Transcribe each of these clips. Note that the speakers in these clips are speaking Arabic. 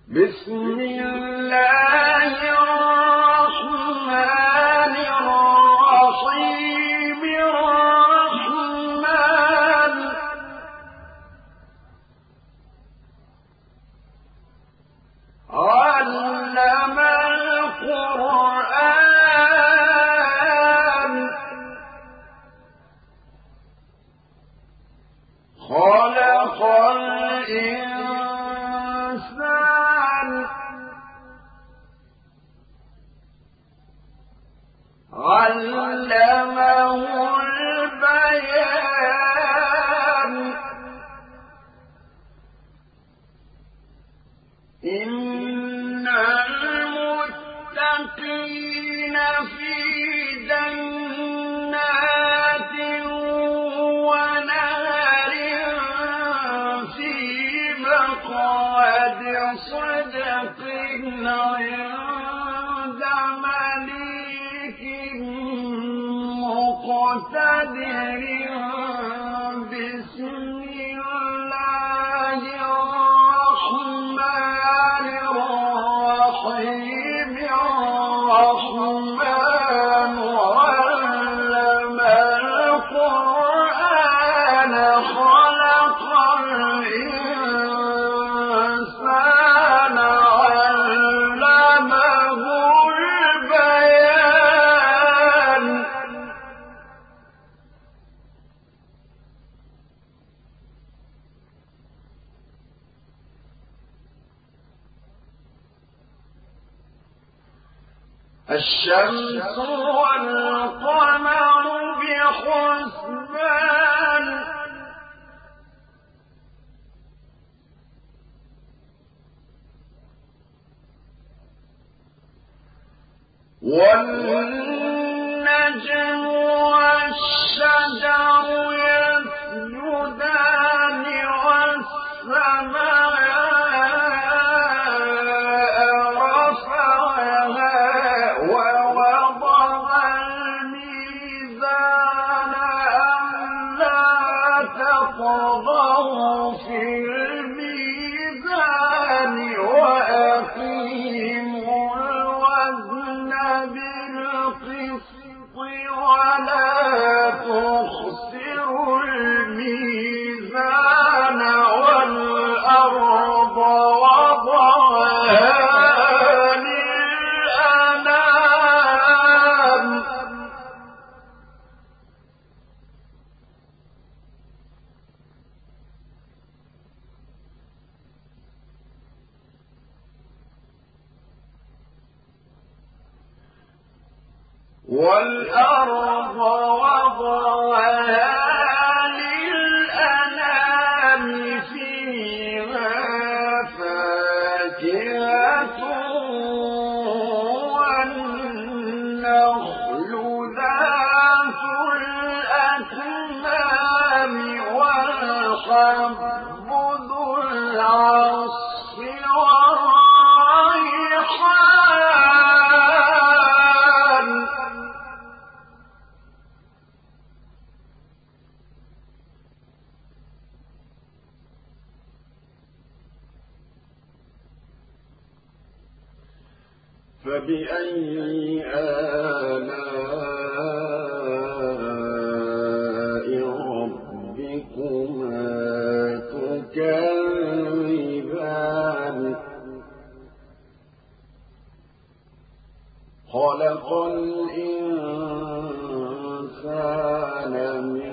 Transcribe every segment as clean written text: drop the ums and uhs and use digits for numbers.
بسم الله الرحمن الرحيم الرحمن علم القرآن خلق الإنسان علمه البيان إن المتقين في جنات ونهر في مقعد صدق عند مليك مقتدر بسم الله الرحمن الرحيم الرحمن علم القرآن خلق الإنسان علمه البيان الشمس والقمر بحسبان والنجم والشجر يسجدان والسماء طغوا في الميزان وأقيموا الوزن بالقسط ولا تخسروا الميزان والأرض وضعها للأنام والأرض وضعها للأنام فيها فاكهة والنخل ذات الأكمام والحب ذو العصف والريحان فبأي آلاء ربكما تكذبان خلق الإنسان من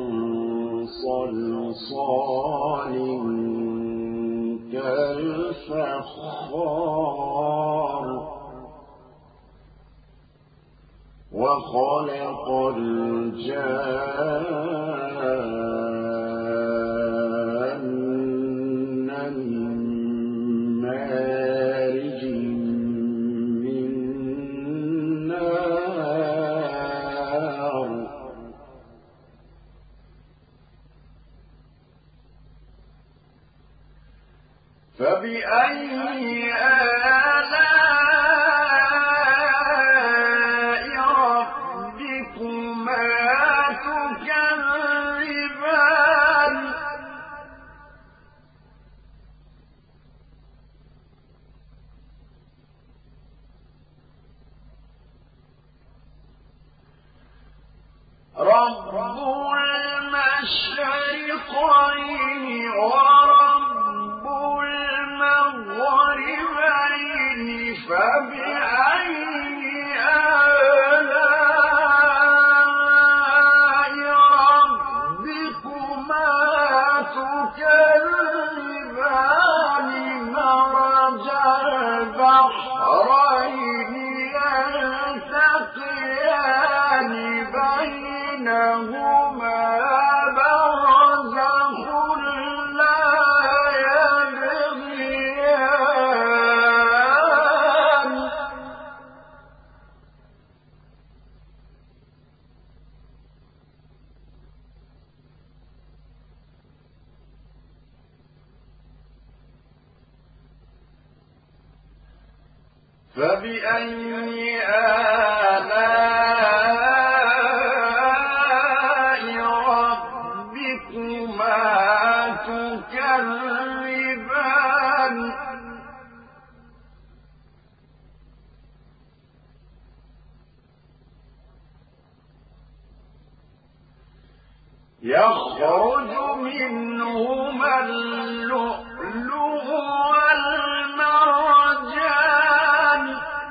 صلصال كالفخار وخلق الجان من مارج من نار فبأي آلاء ربكما تكذبان رب المشرقين ورب المغربين فبأي آلاء ربكما تكذبان مرج البحرين يلتقيان بينهما برزخ لا يبغيان فبأي آلاء ربكما تكذبان يخرج منهما اللؤلؤ والمرجان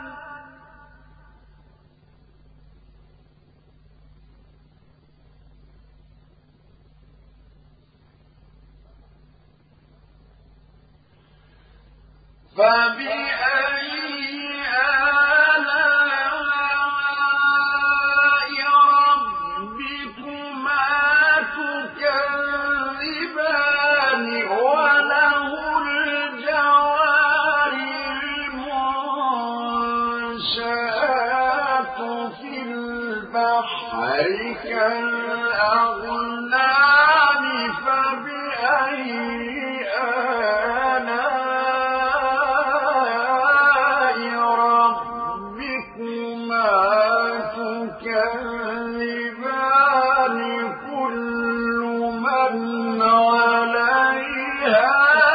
فبأي آلاء ربكما تكذبان وله الجوار المنشآت في البحر كالأعلام فبأي آلاء ربكما تكذبان كل من عليها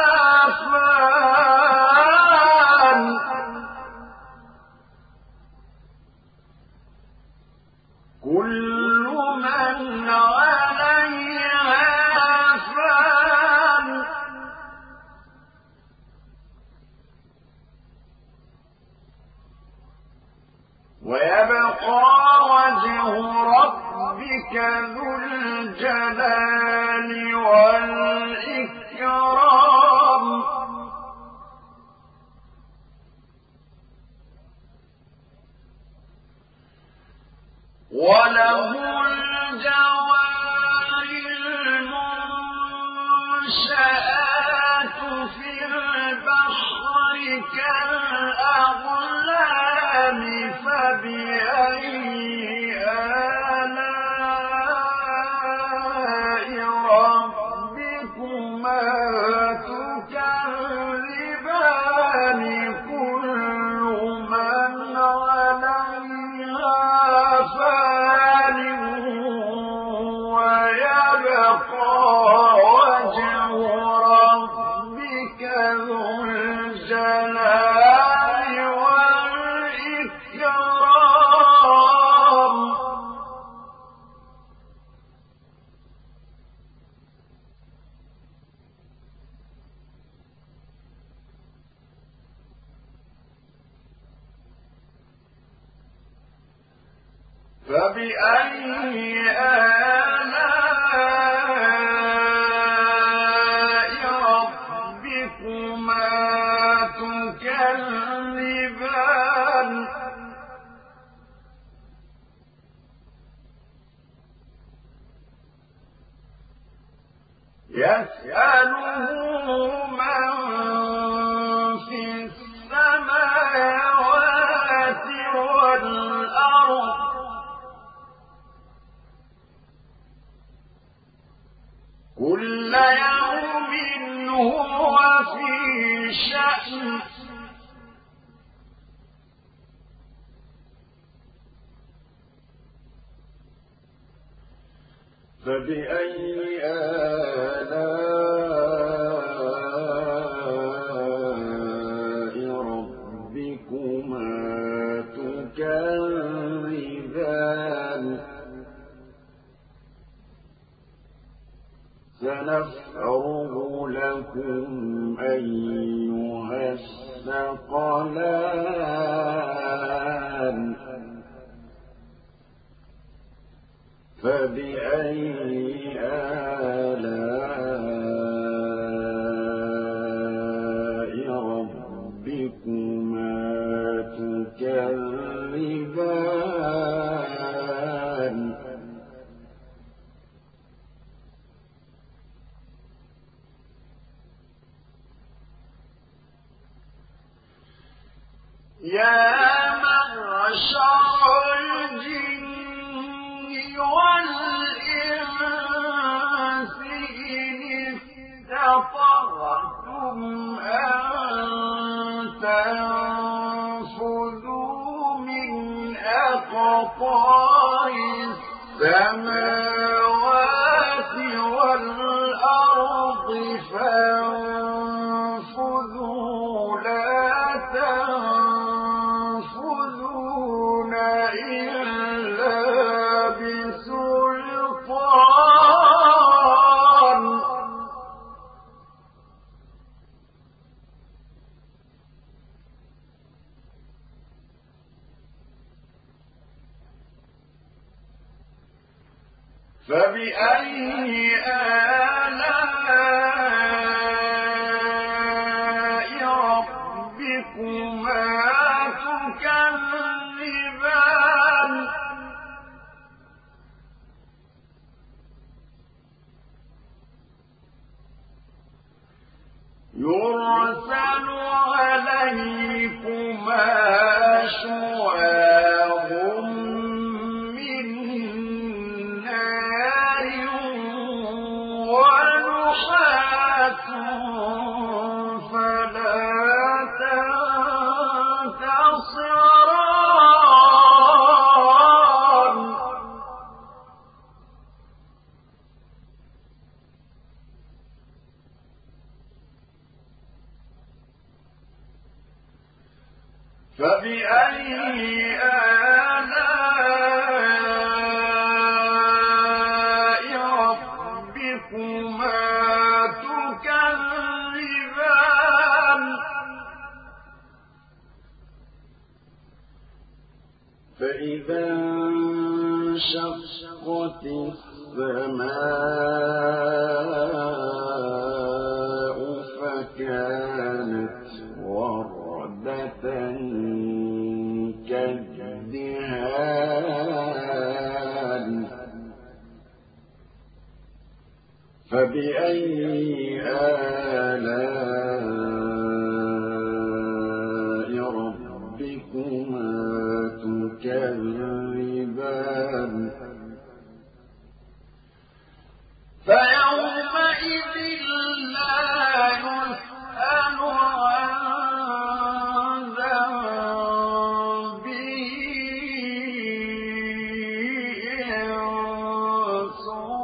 فان كل من عليها فان ويبقى وجه ربك ذو الجلال والإكرام وله الجوار المنشآت في البحر كالأعلام فبأي آلاء ربكما تكذبان كل من عليها فان ويبقى وجه ربك ذو الجلال والإكرام فبأي آلاء ربكما تكذبان يسأله من في السماوات والأرض كل يوم هو في شأن فبأي آلاء ربكما تكذبان سنفرغ لكم أيها الثقلان فبأي آلاء ربكما تكذبان يا معشر الجن والإنس إن استطعتم أن تنفذوا من أقطار السماوات والأرض فانفذوا لا تنفذون إلا بسلطان فبأي آلاء ربكما تكذبان يرسل عليكما شواظ من نار ونحاس فلا تنتصران فبأي آلاء ربكما تكذبان فإذا انشقت السماء فكانت وردة كالدهان فبأي آلاء ربكما تكذبان فيومئذ لا يسأل عن ذنبه إنس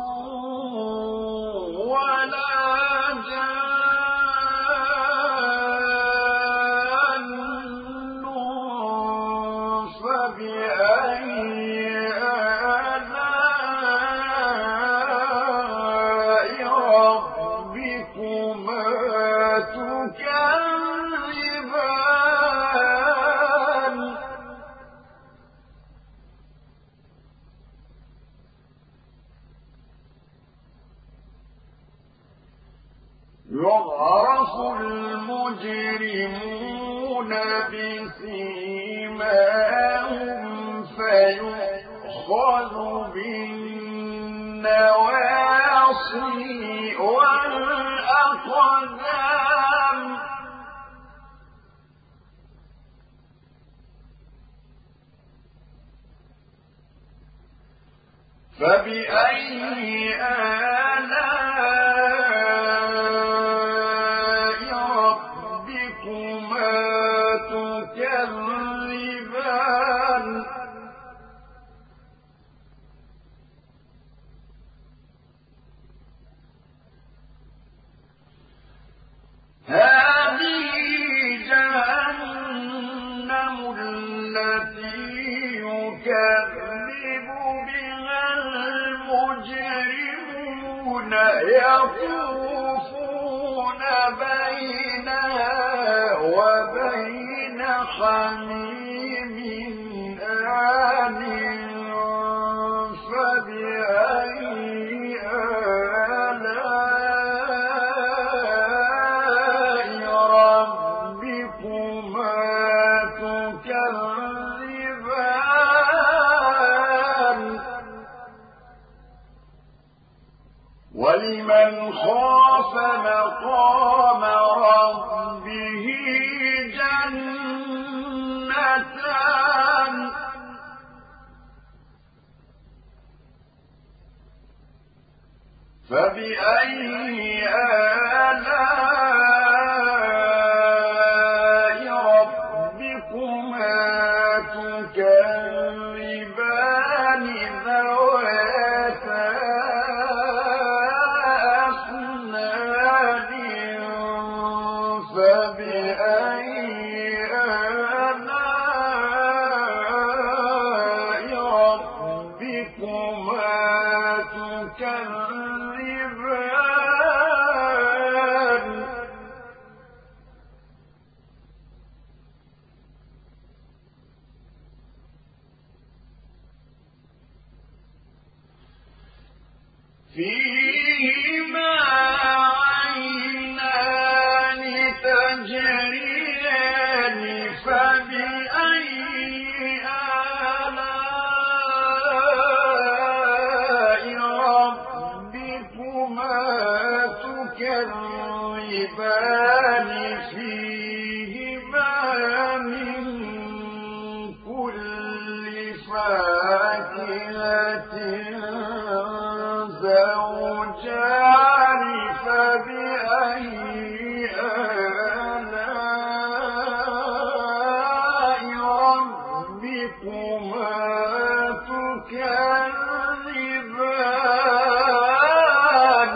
ولا جان فبأي آلاء ربكما تكذبان يعرف المجرمون بسيماهم فيؤخذ بالنواصي والأقدام فبأي آلاء ربكما تكذبان هذه جهنم التي يكذب بها المجرمون يطوفون بينها وبين حميم آن فبأي آلاء ربكما تكذبان ولمن خاف مقام ربه جنتان فبأي آلاء ربكما تكذبان ذواتا أفنان فبأي آلاء ربكما تكذبان فيهما عينان تجريان فبأي آلاء ربكما تكذبان فيهما من كل فاكهة زوجان فبأي آلاء ربكما تكذبان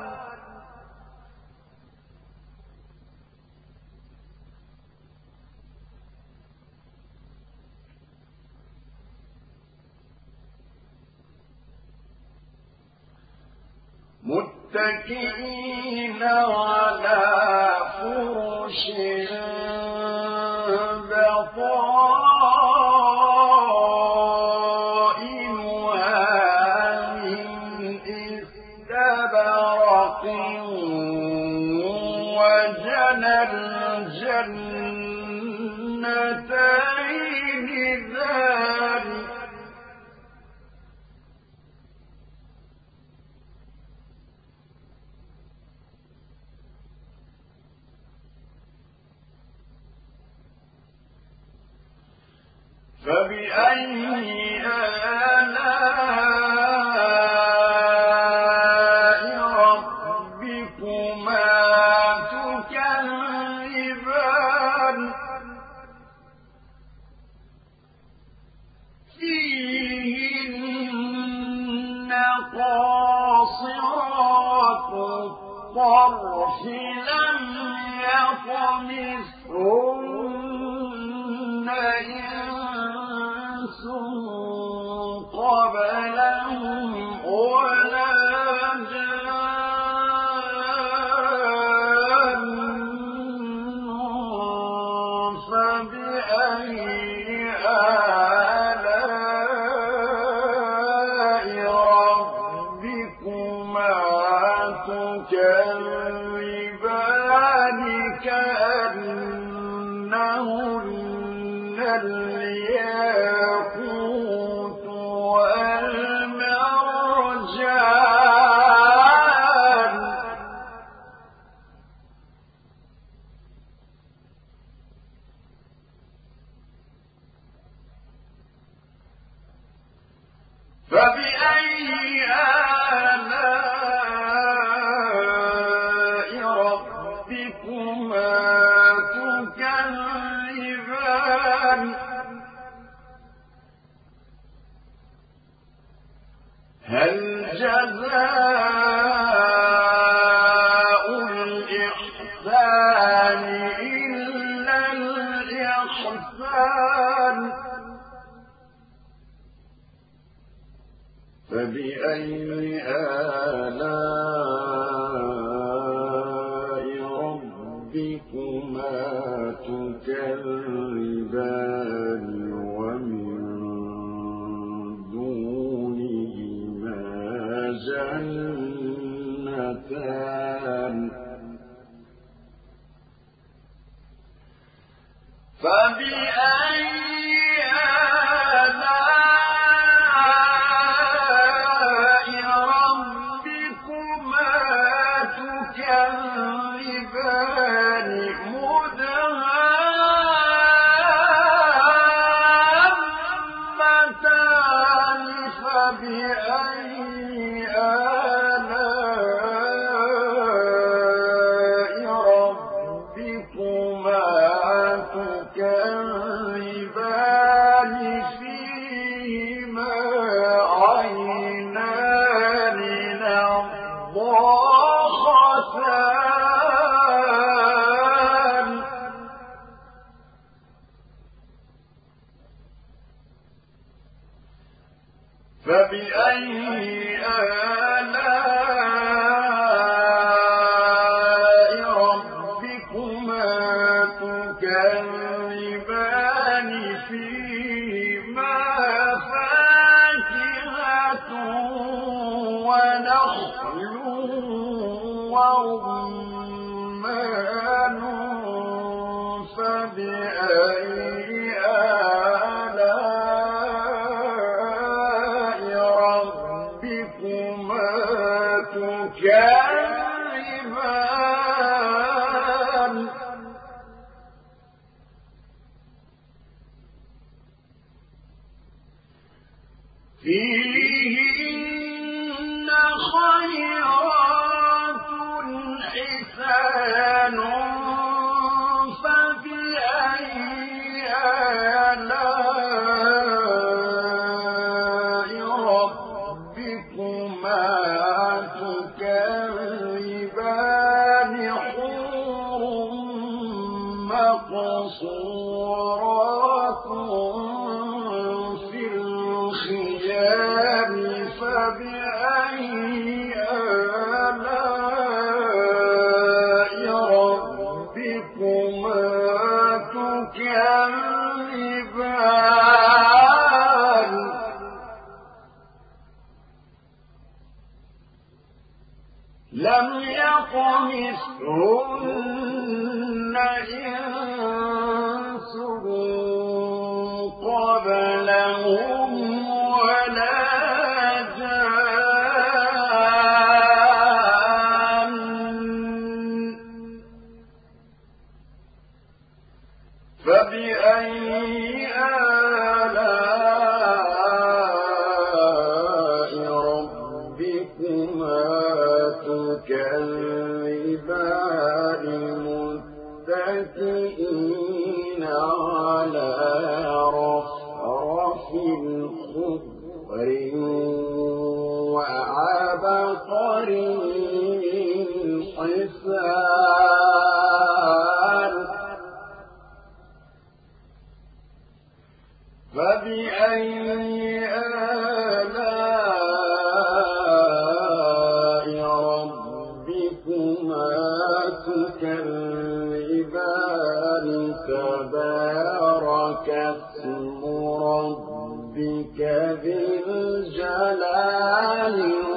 متكئين على فرش بطائنها من استبرق وجنى الجنتين دان فبأي آلاء ربكما تكذبان فيهن قاصرات الطرف لم يطمثهن إنس قبلهم ولا جان فبأي آلاء ربكما تكذبان كأنهن الياقوت والمرجان فبأي آلاء ربكما تكذبان هل جزاء الإحسان إلا الإحسان فبأي آلاء ربكما تكذبان ومن دونهما جنتان فبأي آلاء ربكما تكذبان مدهامتان فبأي آلاء ربكما تكذبان فيهما عينان نضاختان فبأي آلاء ربكما تكذبان فيهما فاكهة ونخل ورمان فبأي آلاء ربكما تكذبان فيهن خيرات حسان فبأي آلاء ربكما تكذبان حور مقصورات في الخيام فبأي آلاء ربكما تكذبان لم يطمثهن إنس قبلهم ولا جان فبأي آلاء ربكما تكذبان متكئين على رفرف خضر وعبقري حسان فبأي آلاء ربكما تكذبان تبارك اسم ربك ذي الجلال